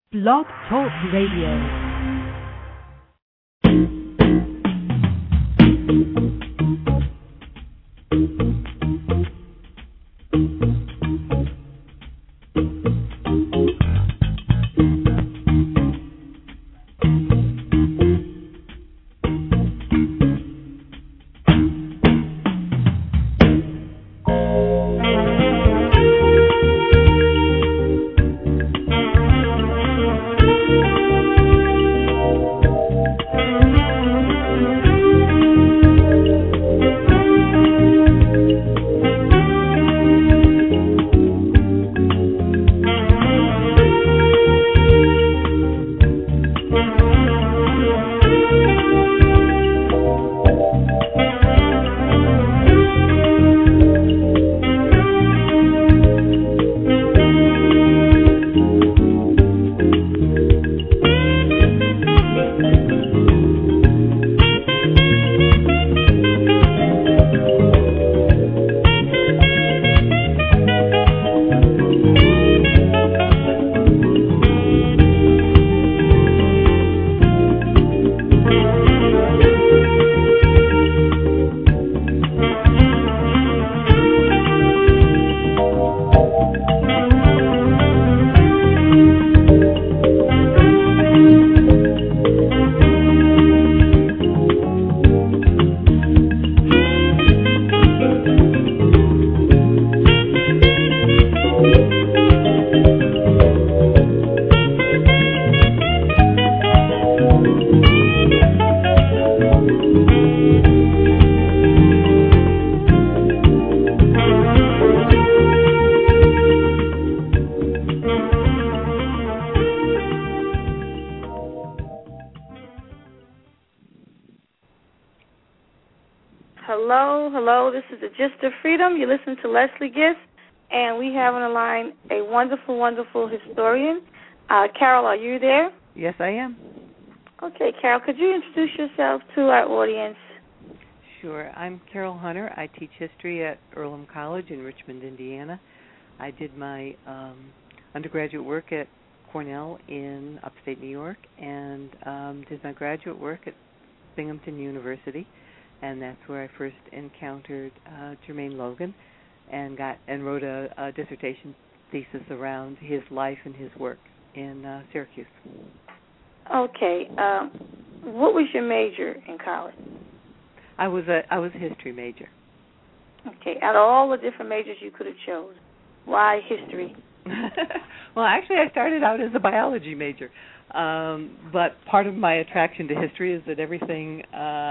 Blog Talk Radio. Hello, this is the Gist of Freedom. You listen to Leslie Gist, and we have on the line a wonderful historian. Carol, are you there? Yes, I am. Okay, Carol, could you introduce yourself to our audience? Sure. I'm Carol Hunter. I teach history at Earlham College in Richmond, Indiana. I did my undergraduate work at Cornell in upstate New York and did my graduate work at Binghamton University. And that's where I first encountered Jermaine Logan and wrote a dissertation thesis around his life and his work in Syracuse. Okay. What was your major in college? I was a history major. Okay. Out of all the different majors you could have chosen, why history? Well, actually, I started out as a biology major, but part of my attraction to history is that everything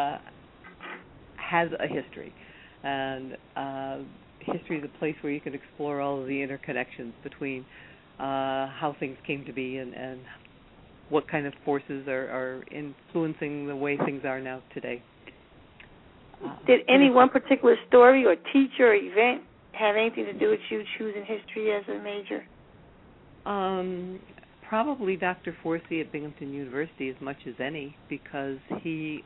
has a history, and history is a place where you can explore all of the interconnections between how things came to be and what kind of forces are influencing the way things are now today. Did any one particular story or teacher or event have anything to do with you choosing history as a major? Probably Dr. Forsey at Binghamton University as much as any, because he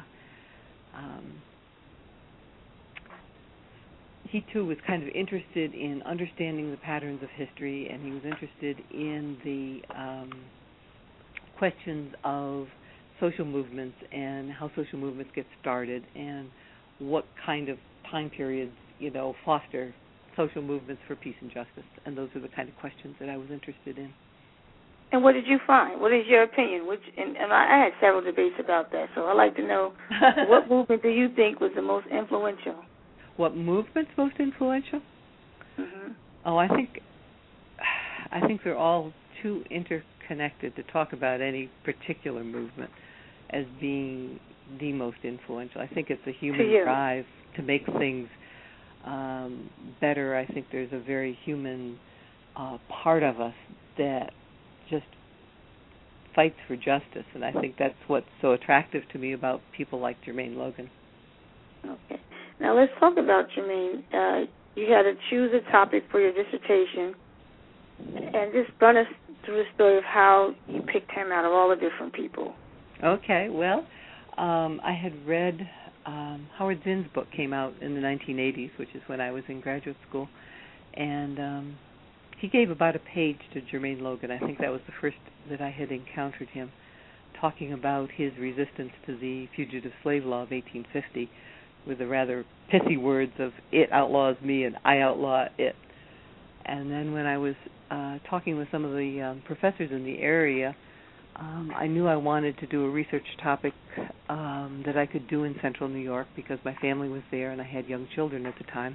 too was kind of interested in understanding the patterns of history, and he was interested in the questions of social movements and how social movements get started and what kind of time periods, foster social movements for peace and justice. And those are the kind of questions that I was interested in. And what did you find? What is your opinion? And I had several debates about that, so I'd like to know what movement do you think was the most influential? What movement's most influential? Mm-hmm. Oh, I think they're all too interconnected to talk about any particular movement as being the most influential. I think it's a human drive to make things better. I think there's a very human part of us that just fights for justice, and I think that's what's so attractive to me about people like Jermaine Logan. Okay. Now let's talk about Jermaine. You had to choose a topic for your dissertation, and just run us through the story of how you picked him out of all the different people. Okay. Well, I had read Howard Zinn's book came out in the 1980s, which is when I was in graduate school, and he gave about a page to Jermaine Logan. I think that was the first that I had encountered him, talking about his resistance to the Fugitive Slave Law of 1850 with the rather pithy words of "it outlaws me" and "I outlaw it." And then when I was talking with some of the professors in the area, I knew I wanted to do a research topic that I could do in central New York because my family was there and I had young children at the time.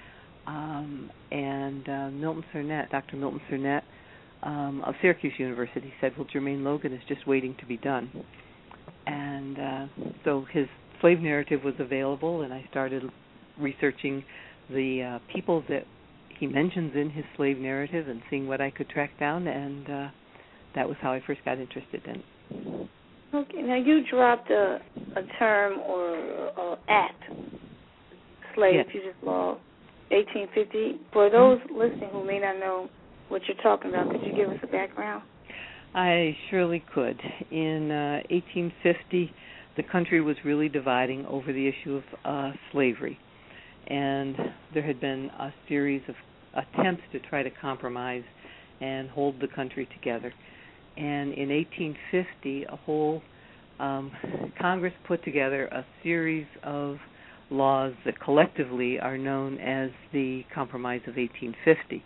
Milton Cernett, Dr. Milton Cernett of Syracuse University said, well, Jermaine Logan is just waiting to be done. And so his slave narrative was available, and I started researching the people that he mentions in his slave narrative and seeing what I could track down, and that was how I first got interested in it. Okay, now you dropped a term or act, Slave Fugitive Law, 1850. For those listening who may not know what you're talking about, could you give us a background? I surely could. In 1850, the country was really dividing over the issue of slavery, and there had been a series of attempts to try to compromise and hold the country together. And in 1850, a whole Congress put together a series of laws that collectively are known as the Compromise of 1850,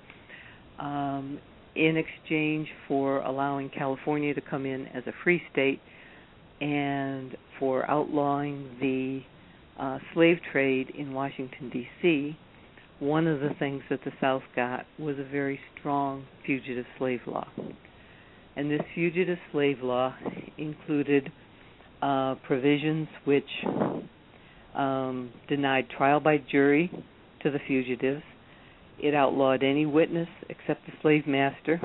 in exchange for allowing California to come in as a free state and for outlawing the slave trade in Washington, D.C. One of the things that the South got was a very strong fugitive slave law. And this fugitive slave law included provisions which denied trial by jury to the fugitives. It outlawed any witness except the slave master.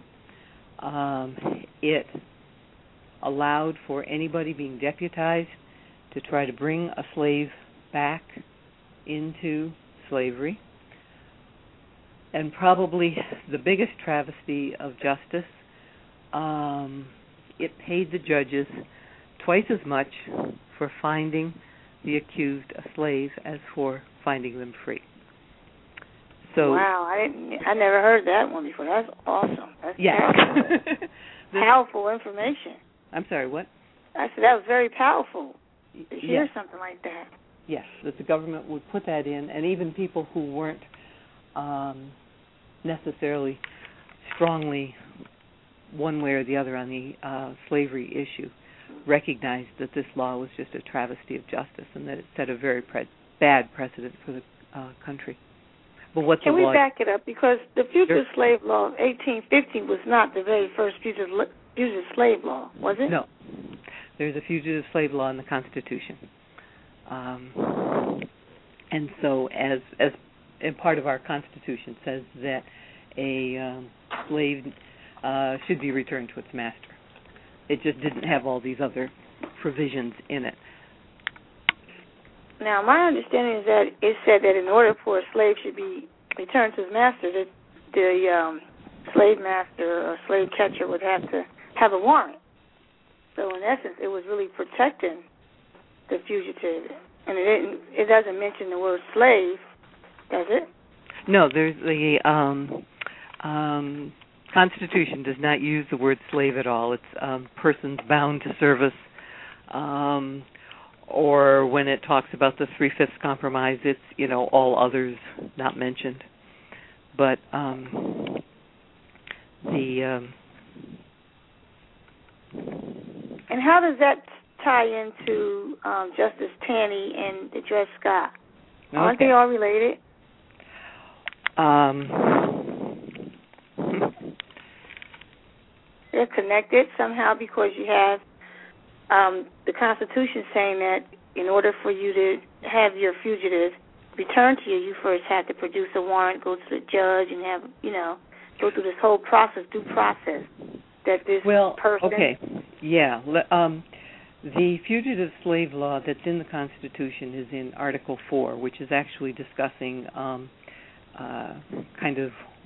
It allowed for anybody being deputized to try to bring a slave back into slavery. And probably the biggest travesty of justice, it paid the judges twice as much for finding the accused a slave as for finding them free. So, wow, I never heard that one before. That's awesome. That's powerful information. I'm sorry, what? I said that was very powerful to hear something like that. Yes, that the government would put that in, and even people who weren't necessarily strongly one way or the other on the slavery issue recognized that this law was just a travesty of justice and that it set a very bad precedent for the country. But what's Can we back it up? Because the Fugitive Slave Law of 1850 was not the very first fugitive slave law, was it? No. There's a fugitive slave law in the Constitution. And so as part of our Constitution says that a slave should be returned to its master. It just didn't have all these other provisions in it. Now, my understanding is that it said that in order for a slave should be returned to his master, that the slave master or slave catcher would have to have a warrant. So, in essence, it was really protecting the fugitive. And it doesn't mention the word slave, does it? No, there's the Constitution does not use the word slave at all. It's persons bound to service, or when it talks about the 3/5 compromise, it's all others not mentioned. But and how does that tie into Justice Taney and the Dred Scott? Aren't they all related? They're connected somehow because you have the Constitution saying that in order for you to have your fugitive returned to you, you first have to produce a warrant, go to the judge, and have go through this whole process, due process. That this person. Okay, yeah. The fugitive slave law that's in the Constitution is in Article 4, which is actually discussing kind of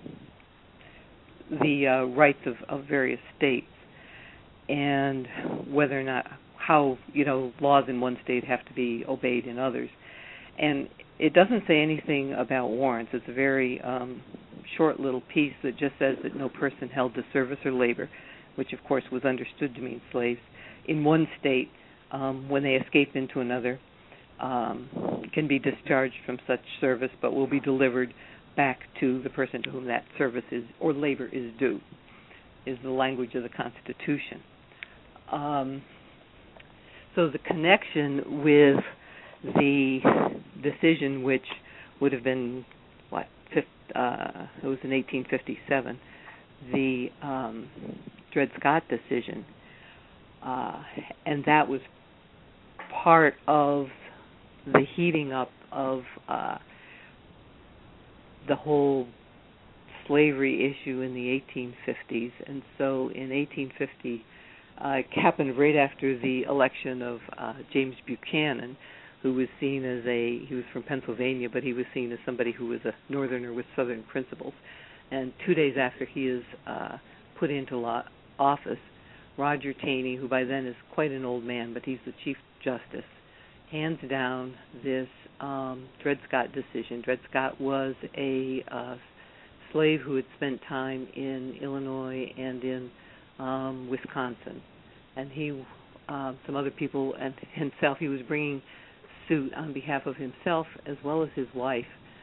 the rights of various states and whether or not how laws in one state have to be obeyed in others. And it doesn't say anything about warrants. It's a very short little piece that just says that no person held to service or labor, which of course was understood to mean slaves, in one state when they escape into another, can be discharged from such service, but will be delivered back to the person to whom that service is or labor is due, is the language of the Constitution. So the connection with the decision, which would have been, it was in 1857, the Dred Scott decision, and that was part of the heating up of the whole slavery issue in the 1850s. And so in 1850, it happened right after the election of James Buchanan, who was seen as he was from Pennsylvania, but he was seen as somebody who was a Northerner with Southern principles. And 2 days after he is put into office, Roger Taney, who by then is quite an old man, but he's the Chief Justice, hands down this Dred Scott decision. Dred Scott was a slave who had spent time in Illinois and in Wisconsin, and he, some other people, and himself, he was bringing suit on behalf of himself as well as his wife,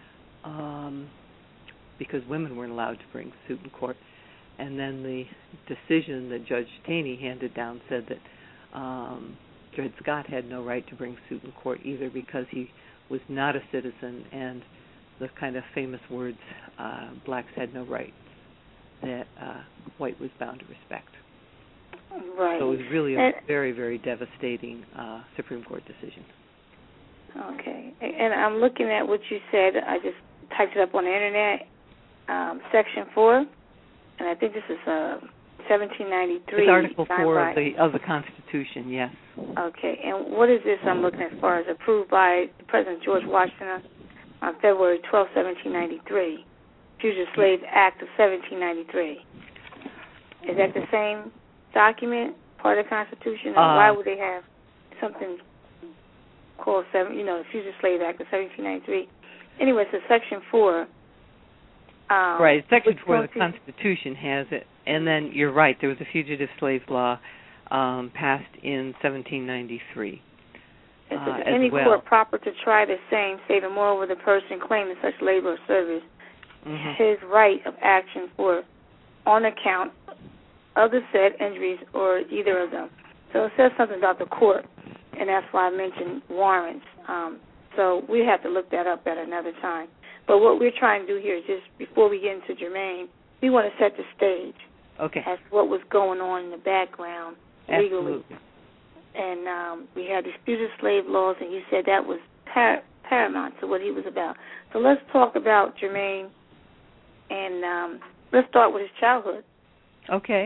because women weren't allowed to bring suit in court. And then the decision that Judge Taney handed down said that Dred Scott had no right to bring suit in court either, because he was not a citizen, and the kind of famous words, blacks had no rights, that white was bound to respect. Right. So it was really a very, very devastating Supreme Court decision. Okay. And I'm looking at what you said. I just typed it up on the Internet, Section 4, and I think this is 1793. It's Article 4 of the Constitution, yes. Okay. And what is this I'm looking at as far as approved by President George Washington on February 12, 1793, Fugitive Slave Act of 1793. Is that the same document, part of the Constitution? Or why would they have something called the Fugitive Slave Act of 1793? Anyway, so Section 4. Right, Section 4 of the Constitution has it. And then you're right, there was a fugitive slave law passed in 1793. It says, any court proper to try the same, save and moreover the person claiming such labor or service, his right of action for on account of the said injuries or either of them. So it says something about the court, and that's why I mentioned warrants. So we have to look that up at another time. But what we're trying to do here is just before we get into Jermaine, we want to set the stage as to what was going on in the background legally. Absolutely. And we had disputed slave laws, and you said that was paramount to what he was about. So let's talk about Jermaine, and let's start with his childhood. Okay.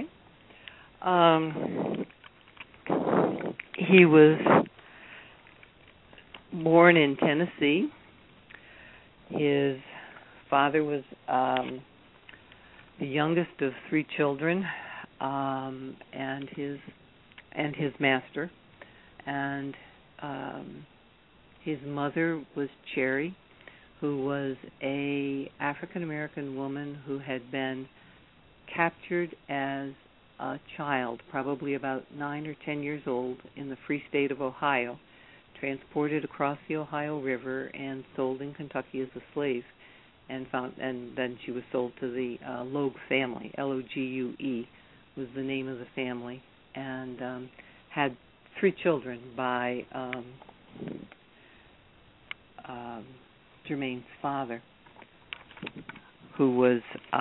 He was born in Tennessee. His father was the youngest of 3 children, and his master, and his mother was Cherry, who was a African American woman who had been captured as a child, probably about 9 or 10 years old, in the free state of Ohio, transported across the Ohio River and sold in Kentucky as a slave, and then she was sold to the Logue family. Logue was the name of the family, and had 3 children by Jermaine's father, who was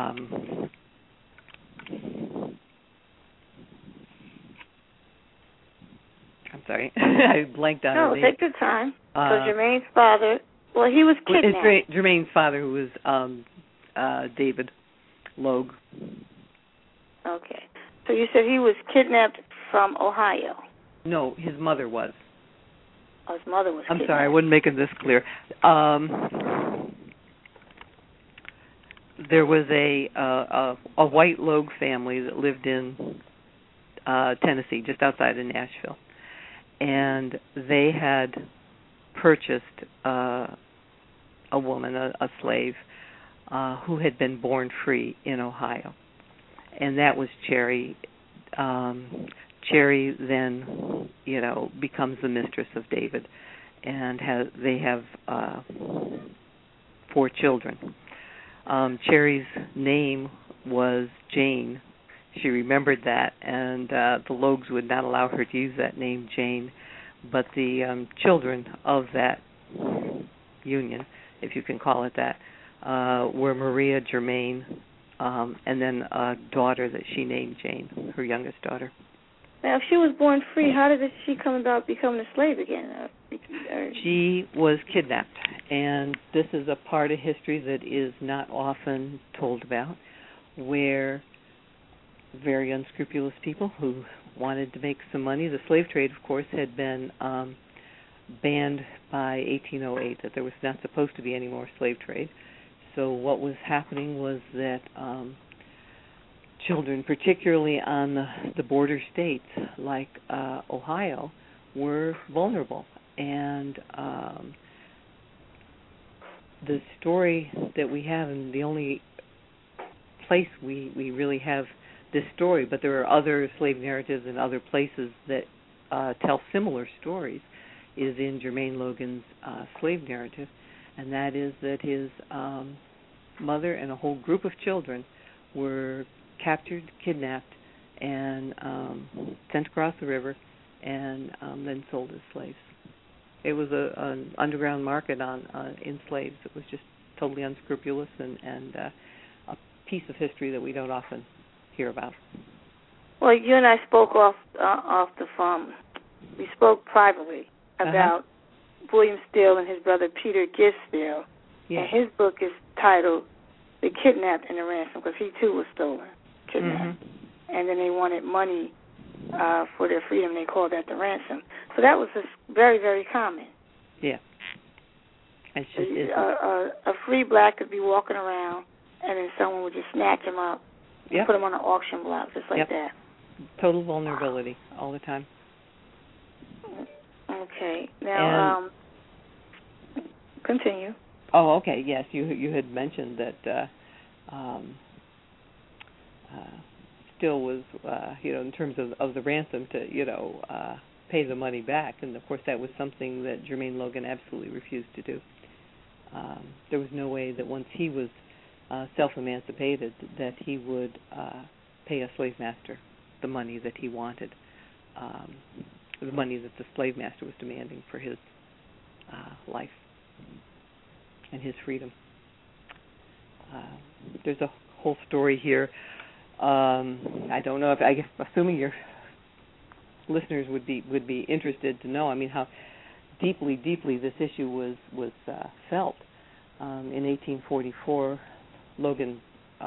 I'm sorry, I blanked out. No, take your time. So Jermaine's father, well, he was kidnapped. Jermaine's father, who was David Logue. Okay. So you said he was kidnapped from Ohio. No, his mother was. Oh, his mother was kidnapped. I'm sorry, I wasn't making this clear. There was a white Logue family that lived in Tennessee, just outside of Nashville. And they had purchased a woman, a slave, who had been born free in Ohio, and that was Cherry. Cherry then, becomes the mistress of David, and they have 4 children. Cherry's name was Jane. She remembered that, and the Logues would not allow her to use that name, Jane. But the children of that union, if you can call it that, were Maria, Germaine, and then a daughter that she named Jane, her youngest daughter. Now, if she was born free, how did she come about becoming a slave again? She was kidnapped, and this is a part of history that is not often told about, where very unscrupulous people who wanted to make some money. The slave trade, of course, had been banned by 1808, that there was not supposed to be any more slave trade. So what was happening was that children, particularly on the border states like Ohio, were vulnerable. And the story that we have, and the only place we really have this story, but there are other slave narratives in other places that tell similar stories, is in Jermaine Logan's slave narrative, and that is that his mother and a whole group of children were captured, kidnapped, and sent across the river, and then sold as slaves. It was an underground market in slaves. It was just totally unscrupulous and a piece of history that we don't often hear about. Well, you and I spoke off the phone. We spoke privately about William Steele and his brother Peter Gift Steele, and his book is titled "The Kidnapped and the Ransom," because he too was stolen, kidnapped, and then they wanted money for their freedom. They called that the ransom. So that was just very, very common. Yeah. It's just, a free black could be walking around, and then someone would just snatch him up and put him on an auction block, just like that. Total vulnerability all the time. Okay. Now, continue. Oh, okay. Yes, you had mentioned that Still was, in terms of the ransom to, pay the money back, and of course that was something that Jermaine Logan absolutely refused to do. There was no way that once he was self-emancipated that he would pay a slave master the money that he wanted, the money that the slave master was demanding for his life and his freedom. There's a whole story here. I don't know if assuming your listeners would be interested to know. I mean, how deeply this issue was felt. In 1844, Logan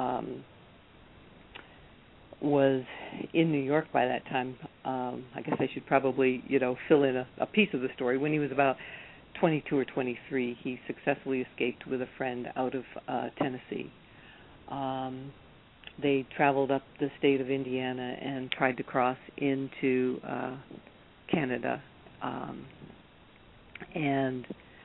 was in New York by that time. I guess I should probably fill in a piece of the story. When he was about 22 or 23, he successfully escaped with a friend out of Tennessee. They traveled up the state of Indiana and tried to cross into Canada. And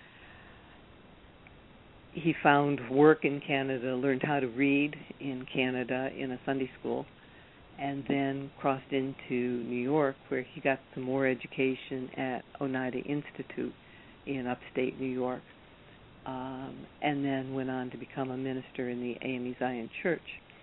he found work in Canada, learned how to read in Canada in a Sunday school, and then crossed into New York, where he got some more education at Oneida Institute in upstate New York, and then went on to become a minister in the AME Zion Church.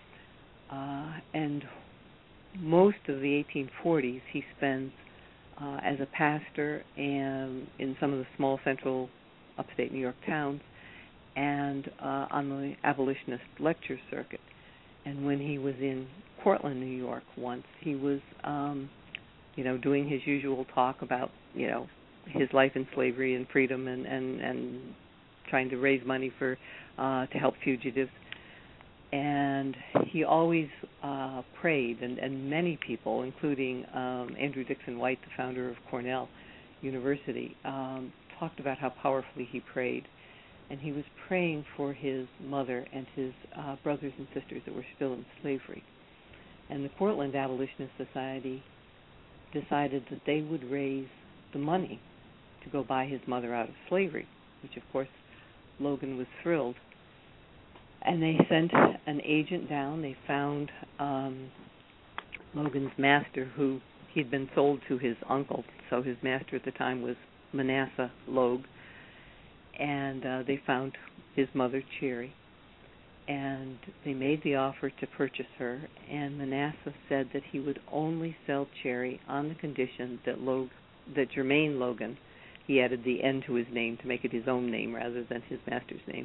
And most of the 1840s he spends as a pastor and in some of the small central upstate New York towns and on the abolitionist lecture circuit. And when he was in Portland, New York once, he was, doing his usual talk about, his life in slavery and freedom and trying to raise money for to help fugitives. And he always prayed, and many people, including Andrew Dixon White, the founder of Cornell University, talked about how powerfully he prayed. And he was praying for his mother and his brothers and sisters that were still in slavery. And the Portland Abolitionist Society decided that they would raise the money to go buy his mother out of slavery, which, of course, Logan was thrilled. And they sent an agent down. They found Logan's master, who he'd been sold to his uncle. So his master at the time was Manasseh Logue. And they found his mother, Cherry. And they made the offer to purchase her. And Manasseh said that he would only sell Cherry on the condition that Jermaine Logan, he added the N to his name to make it his own name rather than his master's name,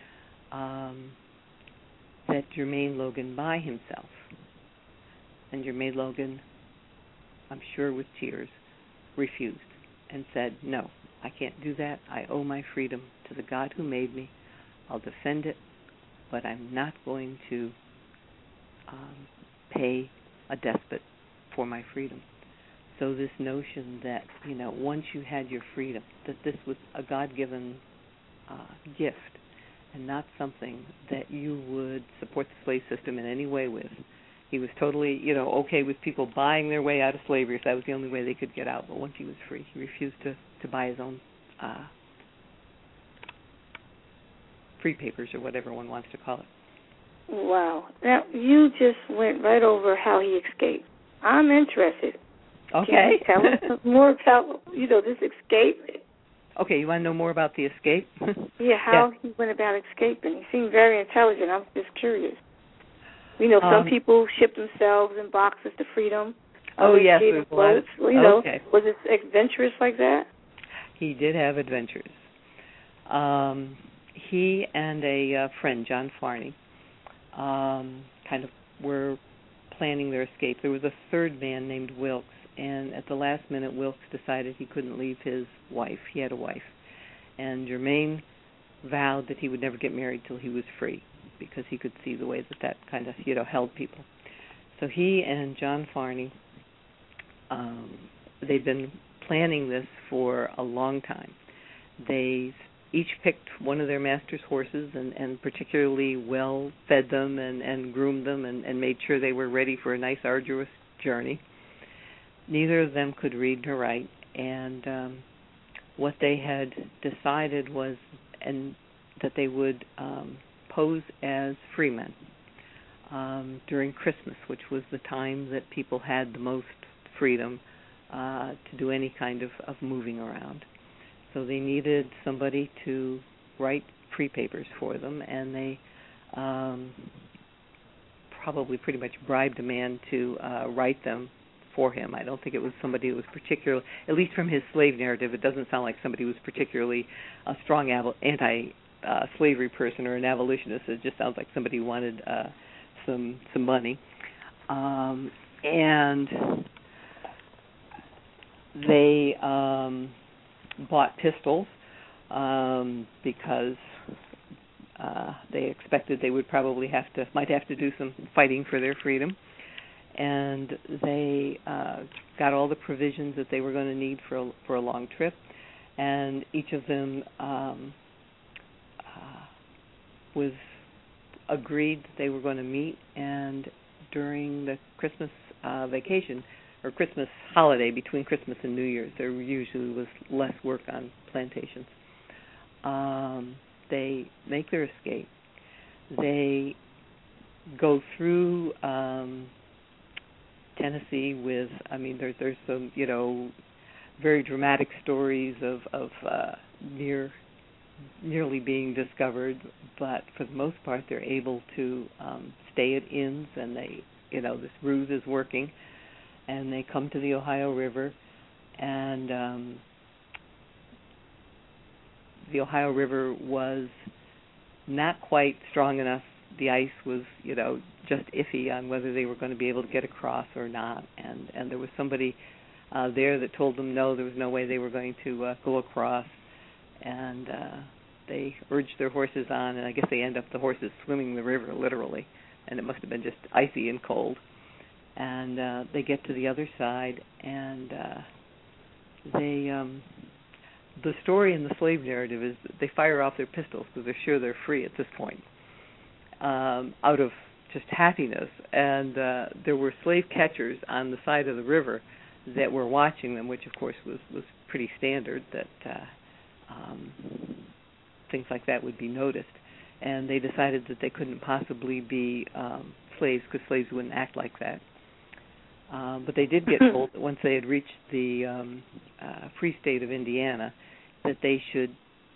that Jermaine Logan buy himself. And Jermaine Logan, I'm sure with tears, refused and said, no, I can't do that. I owe my freedom to the God who made me. I'll defend it, but I'm not going to pay a despot for my freedom. So this notion that, once you had your freedom, that this was a God-given gift and not something that you would support the slave system in any way with. He was totally, okay with people buying their way out of slavery if that was the only way they could get out. But once he was free, he refused to buy his own free papers or whatever one wants to call it. Wow. Now, you just went right over how he escaped. I'm interested. Okay. Can you tell us more about, this escape? Okay, you want to know more about the escape? Yeah, how he went about escaping. He seemed very intelligent. I'm just curious. Some people ship themselves in boxes to freedom. Yes. Boats. Okay. Was it adventurous like that? He did have adventures. He and a friend, John Farney, kind of were planning their escape. There was a third man named Wilkes, and at the last minute, Wilkes decided he couldn't leave his wife. He had a wife. And Jermaine vowed that he would never get married till he was free, because he could see the way that kind of, held people. So he and John Farney, they'd been planning this for a long time. They each picked one of their master's horses and particularly well fed them and groomed them and made sure they were ready for a nice, arduous journey. Neither of them could read nor write, and what they had decided was that they would pose as freemen during Christmas, which was the time that people had the most freedom to do any kind of moving around. So they needed somebody to write free papers for them, and they probably pretty much bribed a man to write them for him. I don't think it was somebody who was particularly, at least from his slave narrative, it doesn't sound like somebody who was particularly a strong anti-slavery person or an abolitionist. It just sounds like somebody who wanted some money. And they bought pistols because they expected they would probably might have to do some fighting for their freedom. And they got all the provisions that they were going to need for a long trip, and each of them was agreed that they were going to meet, and during the Christmas vacation, or Christmas holiday between Christmas and New Year's, there usually was less work on plantations. They make their escape. They go through Tennessee with, there's some, very dramatic stories of nearly being discovered, but for the most part they're able to stay at inns, and they, this ruse is working, and they come to the Ohio River, and the Ohio River was not quite strong enough. The ice was, just iffy on whether they were going to be able to get across or not, and there was somebody there that told them no, there was no way they were going to go across, and they urged their horses on, and I guess the horses swimming the river literally, and it must have been just icy and cold, and they get to the other side, and the story in the slave narrative is that they fire off their pistols because they're sure they're free at this point, out of just happiness, and there were slave catchers on the side of the river that were watching them, which of course was pretty standard, that things like that would be noticed. and they decided that they couldn't possibly be slaves because slaves wouldn't act like that. But they did get told that once they had reached the free state of Indiana, that they should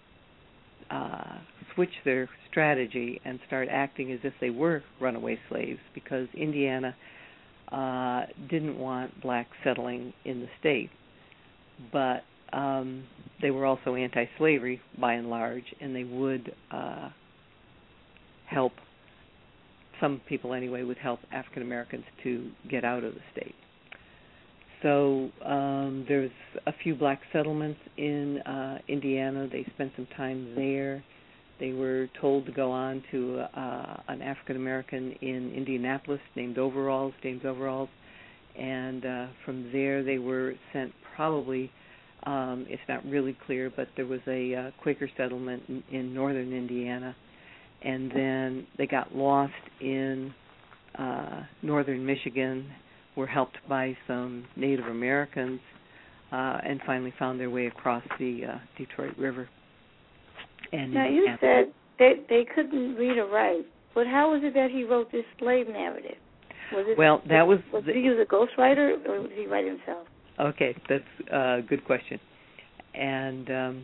switch their strategy and start acting as if they were runaway slaves, because Indiana didn't want blacks settling in the state. But they were also anti-slavery by and large, and they would help, some people anyway, would help African Americans to get out of the state. So there's a few black settlements in Indiana. They spent some time there. They were told to go on to an African American in Indianapolis named James Overalls, and from there they were sent probably, it's not really clear, but there was a Quaker settlement in northern Indiana, and then they got lost in northern Michigan, were helped by some Native Americans, and finally found their way across the Detroit River. And now, you said they couldn't read or write, but how was it that he wrote this slave narrative? Was he use a ghostwriter, or did he write himself? Okay, that's a good question. And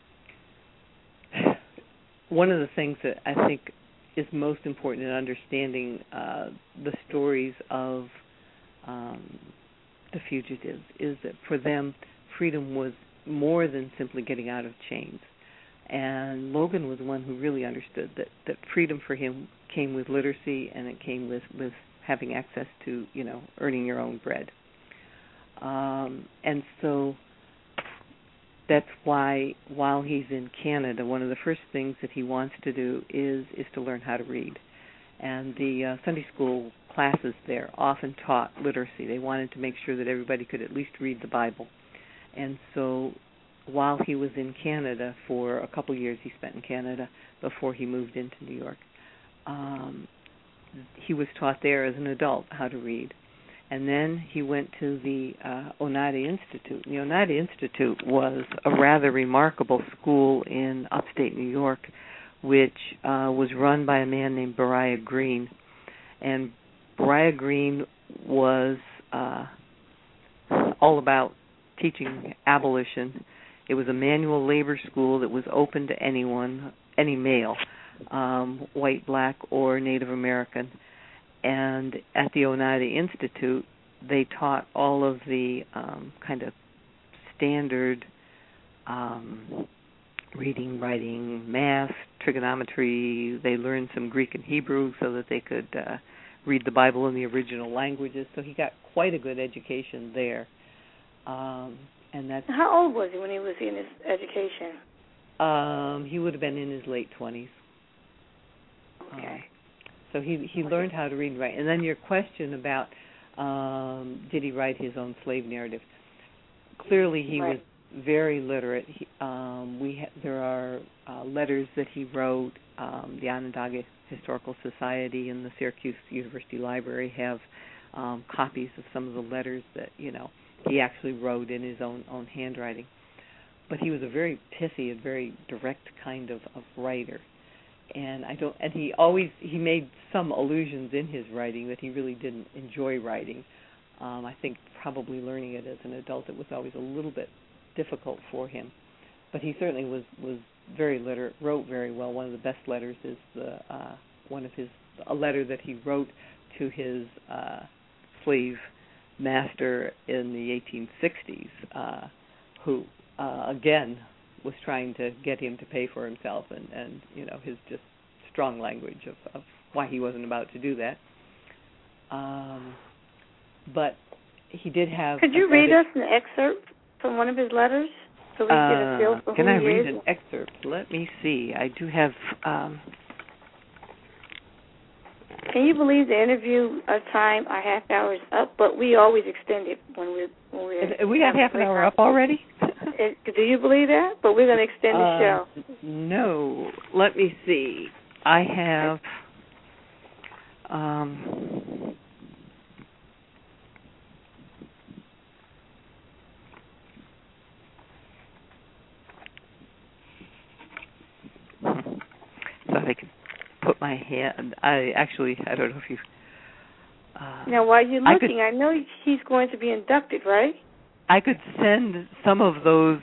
one of the things that I think is most important in understanding the stories of the fugitives is that for them, freedom was more than simply getting out of chains. And Logan was the one who really understood that freedom for him came with literacy, and it came with having access to, earning your own bread. And so that's why, while he's in Canada, one of the first things that he wants to do is to learn how to read. And the Sunday school classes there often taught literacy. They wanted to make sure that everybody could at least read the Bible. And so while he was in Canada, for a couple years he spent in Canada before he moved into New York, he was taught there as an adult how to read. And then he went to the Oneida Institute. The Oneida Institute was a rather remarkable school in upstate New York, which was run by a man named Beriah Green. And Beriah Green was all about teaching abolition. It was a manual labor school that was open to anyone, any male, white, black, or Native American. And at the Oneida Institute, they taught all of the kind of standard reading, writing, math, trigonometry. They learned some Greek and Hebrew so that they could read the Bible in the original languages. So he got quite a good education there. And that's, how old was he when he was in his education? He would have been in his late 20s. Okay. So he learned how to read and write. And then your question about did he write his own slave narrative? Clearly he was very literate. There are letters that he wrote. The Onondaga Historical Society and the Syracuse University Library have copies of some of the letters that, he actually wrote in his own handwriting. But he was a very pithy and very direct kind of writer. And he made some allusions in his writing that he really didn't enjoy writing. I think probably learning it as an adult, it was always a little bit difficult for him. But he certainly was very literate, wrote very well. One of the best letters is a letter that he wrote to his slave master in the 1860s, who again was trying to get him to pay for himself, and his just strong language of why he wasn't about to do that. But he did have... Could you read us an excerpt from one of his letters so we get a feel for who he is? Can I read an excerpt? Let me see. I do have... Can you believe the interview time, our half hour is up, but we always extend it when we're... We have half an hour up already? Do you believe that? But we're going to extend the show. No. Let me see. I have... my hand. I don't know if you. Now, while you're looking, I know he's going to be inducted, right? I could send some of those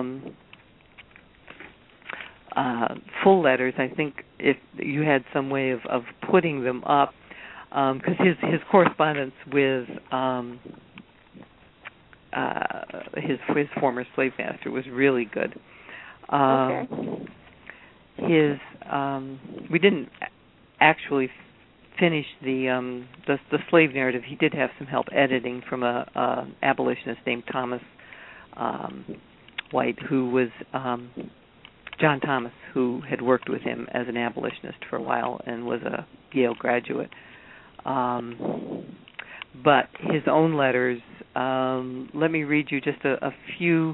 full letters. I think if you had some way of putting them up, because his correspondence with his former slave master was really good. Okay. We didn't actually finish the slave narrative. He did have some help editing from a abolitionist named Thomas White, who was John Thomas, who had worked with him as an abolitionist for a while and was a Yale graduate. But his own letters, let me read you just a few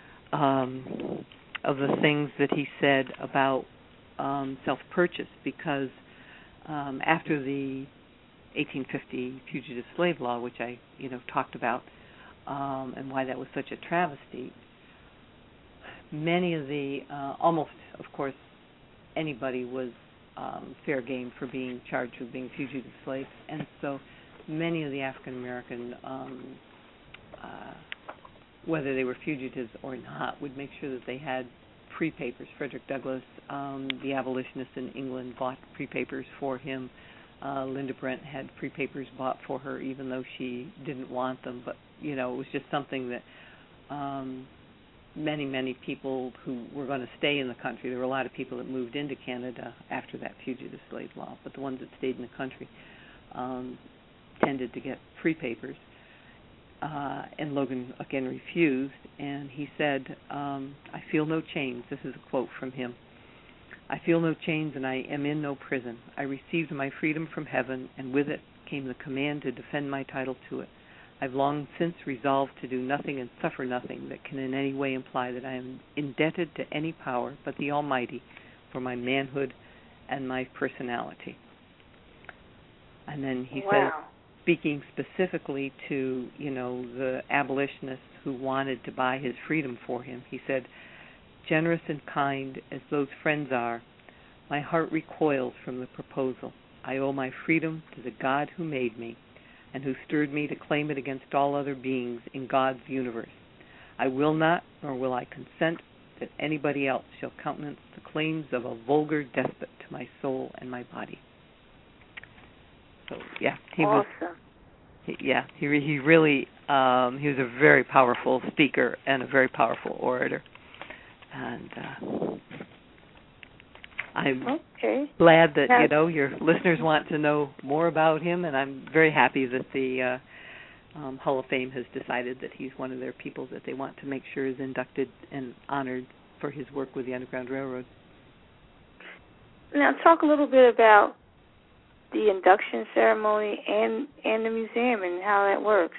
of the things that he said about self-purchase, because after the 1850 Fugitive Slave Law, which I talked about, and why that was such a travesty, many of the, almost, of course, anybody was fair game for being charged with being fugitive slaves, and so many of the African American, whether they were fugitives or not, would make sure that they had free papers. Frederick Douglass, the abolitionist in England, bought free papers for him. Linda Brent had free papers bought for her, even though she didn't want them. But it was just something that many people who were going to stay in the country. There were a lot of people that moved into Canada after that fugitive slave law, but the ones that stayed in the country tended to get free papers. And Logan again refused, and he said, I feel no chains. This is a quote from him. I feel no chains, and I am in no prison. I received my freedom from heaven, and with it came the command to defend my title to it. I've long since resolved to do nothing and suffer nothing that can in any way imply that I am indebted to any power but the Almighty for my manhood and my personality. And then he says, speaking specifically to, the abolitionists who wanted to buy his freedom for him, he said, generous and kind as those friends are, my heart recoils from the proposal. I owe my freedom to the God who made me and who stirred me to claim it against all other beings in God's universe. I will not, nor will I consent that anybody else shall countenance the claims of a vulgar despot to my soul and my body. So, yeah, he was... Yeah, he really, he was a very powerful speaker and a very powerful orator. And I'm glad that, your listeners want to know more about him, and I'm very happy that the Hall of Fame has decided that he's one of their people that they want to make sure is inducted and honored for his work with the Underground Railroad. Now, talk a little bit about the induction ceremony and the museum and how that works.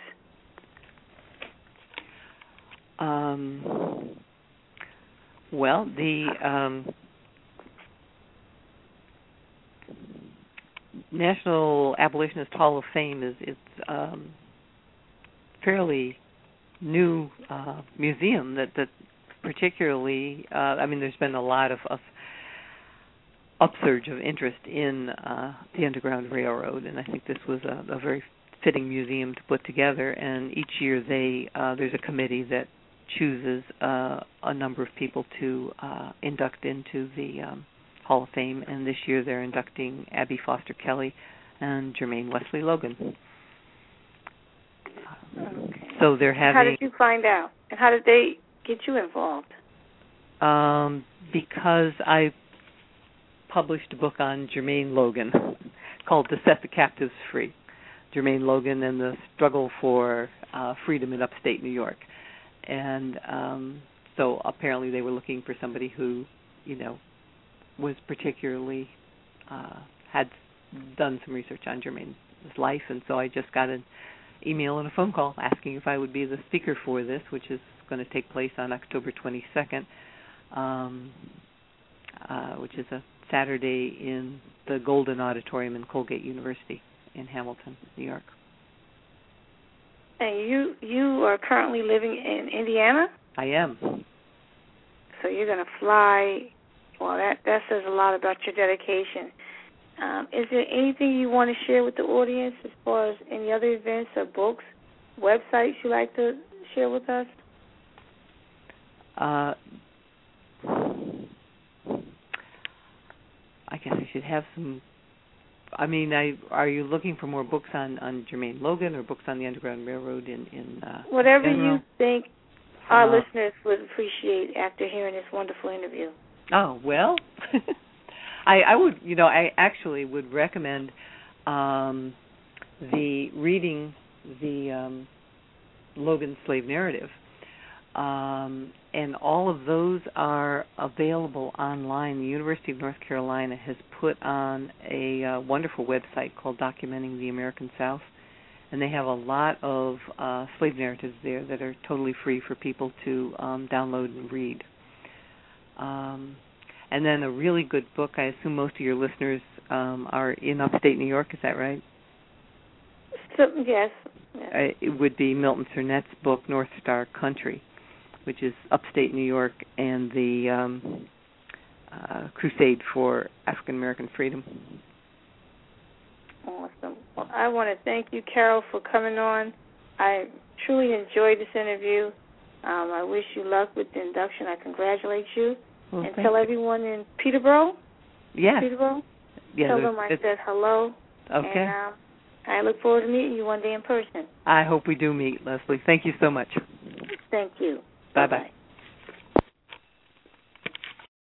Well, the National Abolitionist Hall of Fame is fairly new museum that particularly, there's been a lot of upsurge of interest in the Underground Railroad, and I think this was a very fitting museum to put together. And each year there's a committee that chooses a number of people to induct into the Hall of Fame, and this year they're inducting Abby Foster Kelly and Jermaine Wesley Logan. So they're having... How did you find out? And how did they get you involved? Because I published a book on Jermaine Logan called To Set the Captives Free, Jermaine Logan and the Struggle for Freedom in Upstate New York. And so apparently they were looking for somebody who, was particularly, had done some research on Jermaine's life, and so I just got an email and a phone call asking if I would be the speaker for this, which is going to take place on October 22nd, which is a Saturday in the Golden Auditorium in Colgate University in Hamilton, New York. And you are currently living in Indiana? I am. So you're going to fly. Well, that says a lot about your dedication. Is there anything you want to share with the audience as far as any other events or books, websites you'd like to share with us? I guess I should have some. I mean, are you looking for more books on Jermaine Logan or books on the Underground Railroad in whatever general? you think our listeners would appreciate after hearing this wonderful interview? Oh, well, I would, I actually would recommend reading the Logan Slave Narrative. And all of those are available online. The University of North Carolina has put on a wonderful website called Documenting the American South, and they have a lot of slave narratives there that are totally free for people to download and read. And then a really good book, I assume most of your listeners are in upstate New York, is that right? Yes. It would be Milton Cernet's book, North Star Country, which is upstate New York and the crusade for African American freedom. Awesome. Well, I want to thank you, Carol, for coming on. I truly enjoyed this interview. I wish you luck with the induction. I congratulate you. Well, and tell everyone in Peterborough. Yeah. Peterborough. Yeah, tell them I said hello. Okay. And I look forward to meeting you one day in person. I hope we do meet, Leslie. Thank you so much. Thank you. Bye-bye.